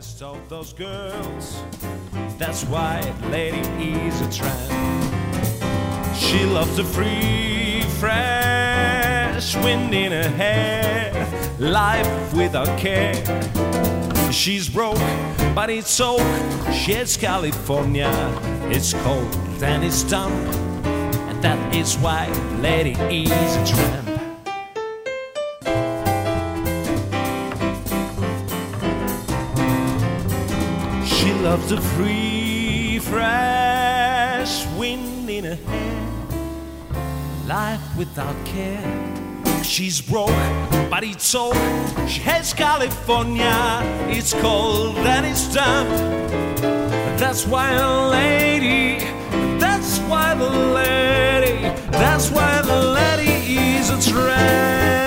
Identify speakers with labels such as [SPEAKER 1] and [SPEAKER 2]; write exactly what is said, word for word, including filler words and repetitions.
[SPEAKER 1] best of those girls. That's why lady is a tramp. She loves the free, fresh wind in her hair, life without care. She's broke, but it's oak. She's California. It's cold and it's damp, and that is why lady is a tramp. She loves the free, fresh wind in her hair, life without care. She's broke, but it's oak. She has California. It's cold and it's damp. That's why a lady, that's why the lady, that's why the lady is a tramp.